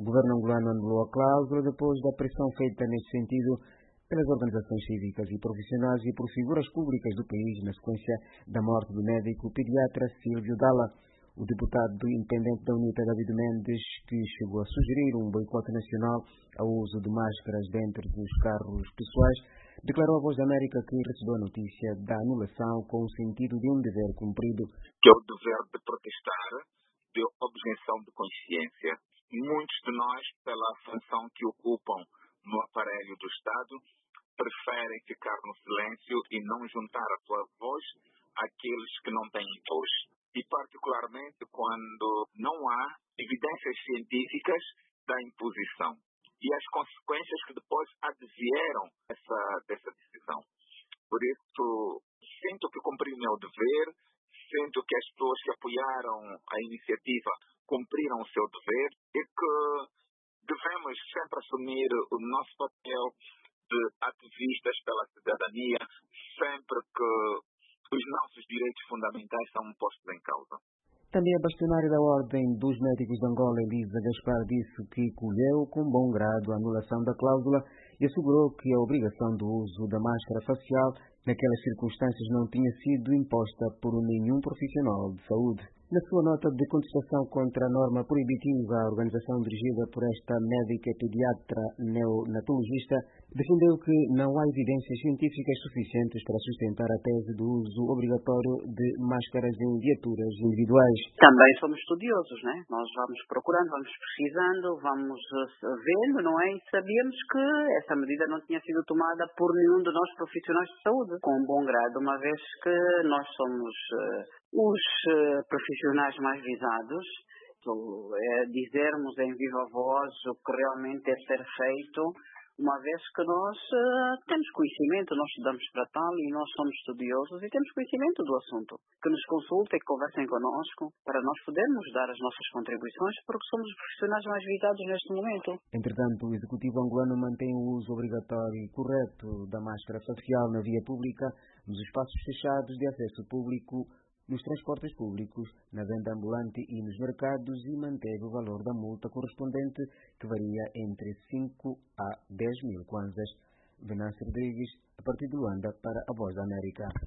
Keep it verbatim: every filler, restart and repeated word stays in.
O governo angolano anulou a cláusula depois da pressão feita neste sentido pelas organizações cívicas e profissionais e por figuras públicas do país na sequência da morte do médico pediatra Silvio Dalla. O deputado independente da UNITA, David Mendes, que chegou a sugerir um boicote nacional ao uso de máscaras dentro dos carros pessoais, declarou à Voz da América que recebeu a notícia da anulação com o sentido de um dever cumprido. Que é o dever de protestar, de objeção de consciência. Muitos de nós, pela função que ocupam no aparelho do Estado, preferem ficar no silêncio e não juntar a sua voz àqueles que não têm voz. E particularmente quando não há evidências científicas da imposição e as consequências que depois advieram essa, dessa decisão. Por isso, sinto que cumpri o meu dever, sinto que as pessoas que apoiaram a iniciativa cumpriram o seu dever e que devemos sempre assumir o nosso papel de ativistas pela cidadania, sempre que os nossos direitos fundamentais são postos em causa. Também a bastonária da Ordem dos Médicos de Angola, Elisa Gaspar, disse que colheu com bom grado a anulação da cláusula e assegurou que a obrigação do uso da máscara facial naquelas circunstâncias não tinha sido imposta por nenhum profissional de saúde. Na sua nota de contestação contra a norma proibitiva, a organização dirigida por esta médica pediatra neonatologista defendeu que não há evidências científicas suficientes para sustentar a tese do uso obrigatório de máscaras em viaturas individuais. Também somos estudiosos, né? Nós vamos procurando, vamos pesquisando, vamos vendo, não é? E sabíamos que essa medida não tinha sido tomada por nenhum de nós profissionais de saúde, com bom grado, uma vez que nós somos uh, os uh, profissionais mais visados, é dizermos em viva voz o que realmente é ser feito, uma vez que nós uh, temos conhecimento, nós estudamos para tal e nós somos estudiosos e temos conhecimento do assunto. Que nos consultem, que conversem connosco, para nós podermos dar as nossas contribuições, porque somos os profissionais mais visados neste momento. Entretanto, o Executivo angolano mantém o uso obrigatório e correto da máscara facial na via pública, nos espaços fechados de acesso público, nos transportes públicos, na venda ambulante e nos mercados e manteve o valor da multa correspondente, que varia entre cinco a dez mil kwanzas. Venâncio Rodrigues, a partir de Luanda, para a Voz da América.